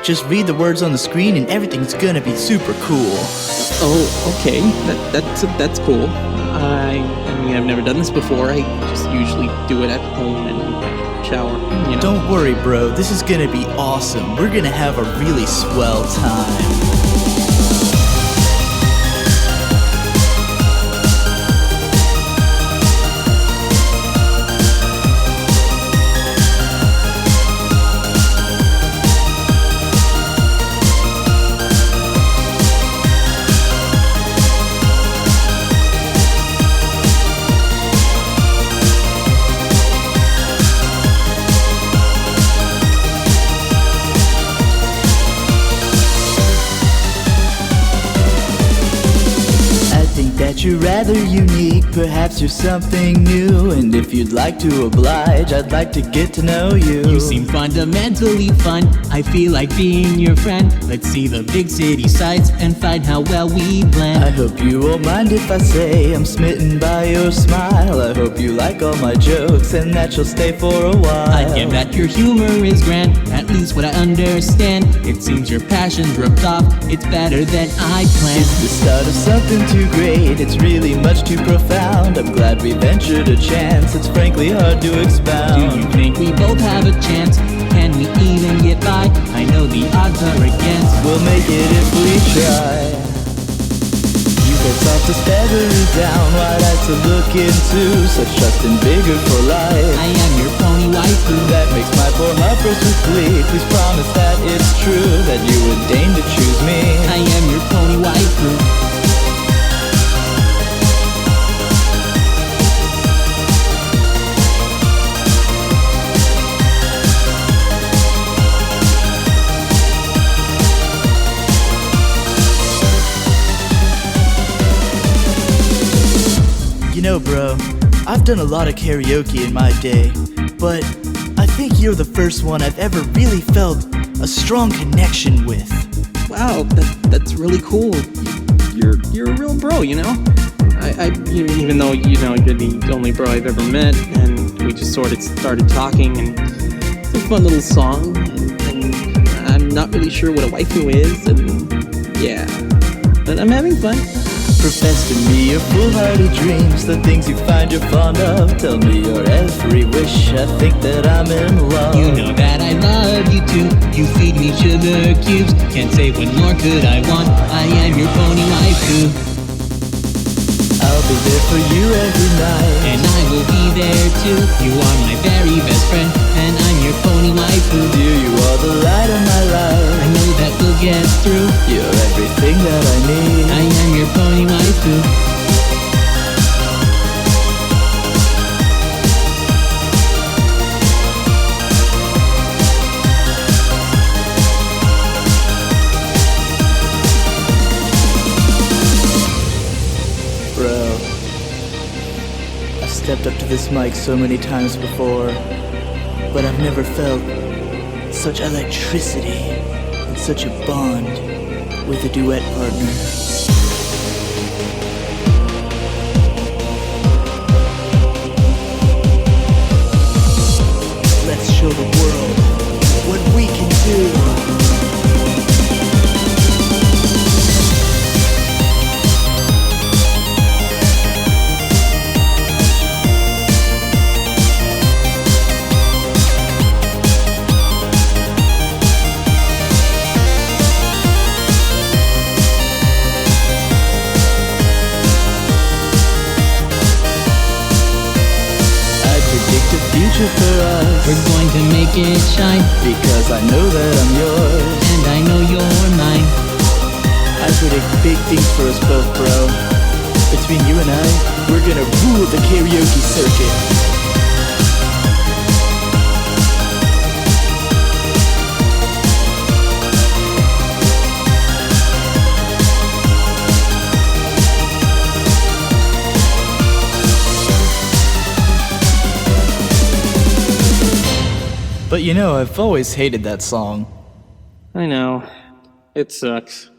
Just read the words on the screen and everything's gonna be super cool. Oh, okay. That's cool. I mean, I've never done this before. I just usually do it at home and shower, you know. Don't worry, bro. This is gonna be awesome. We're gonna have a really swell time. You're rather unique, perhaps you're something new. And if you'd like to oblige, I'd like to get to know you. You seem fundamentally fun, I feel like being your friend. Let's see the big city sights and find how well we blend. I hope you won't mind if I say I'm smitten by your smile. I hope you like all my jokes and that you'll stay for a while. I get that your humor is grand, at least what I understand. It seems your passion's rubbed off, it's better than I planned. It's the start of something too great, it's really much too profound. I'm glad we ventured a chance, it's frankly hard to expound. Do you think we both have a chance? Can we even get by? I know the odds are against. We'll make it if we try. You've had softest feathery down, wide eyes to look into, such trust and vigor for life. I am your pony waifu. That makes my poor heart burst with glee. Please promise that it's true, that you would deign to choose me. I am your pony waifu. You know, bro, I've done a lot of karaoke in my day, but I think you're the first one I've ever really felt a strong connection with. Wow, that's really cool. You're a real bro, you know? Even though, you know, you're the only bro I've ever met, and we just sort of started talking, and it's a fun little song, and I'm not really sure what a waifu is, and yeah, but I'm having fun. Profess to me your foolhardy dreams, the things you find you're fond of. Tell me your every wish, I think that I'm in love. You know that I love you too, you feed me sugar cubes. Can't say what more could I want, I am your pony waifu. I'll be there for you every night, and I will be there too. You are my very best friend, and I'm your pony waifu. Dear, you are the light of my life, I know that we'll get through. You're everything that I need, I am your pony waifu. Bro, I've stepped up to this mic so many times before, but I've never felt such electricity and such a bond with a duet partner. Let's show the world what we can do. Future for us, we're going to make it shine, because I know that I'm yours, and I know you're mine. I predict big things for us both, bro. Between you and I, we're gonna rule the karaoke circuit. But you know, I've always hated that song. I know. It sucks.